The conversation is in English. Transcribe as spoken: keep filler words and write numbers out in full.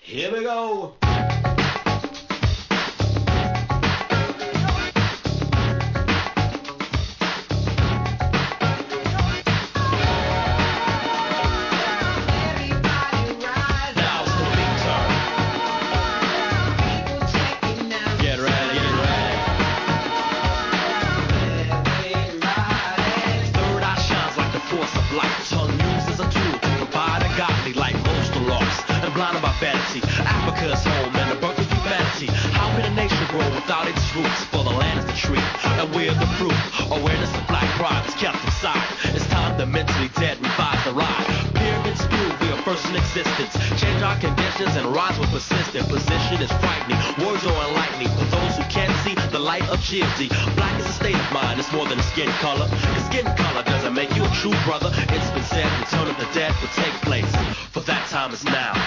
Here we go. Africa's home and the birth of humanity. How can a nation grow without its roots? For the land is the tree, and we're the fruit. Awareness of black pride is kept inside. It's time the mentally dead revive the ride. Pyramids grew, we are first in existence. Change our conditions and rise with persistent. Position is frightening, words are enlightening. For those who can't see the light of G M Z, black is a state of mind, it's more than a skin color. Your skin color doesn't make you a true brother. It's been said, return of the dead will take place. For that time is now.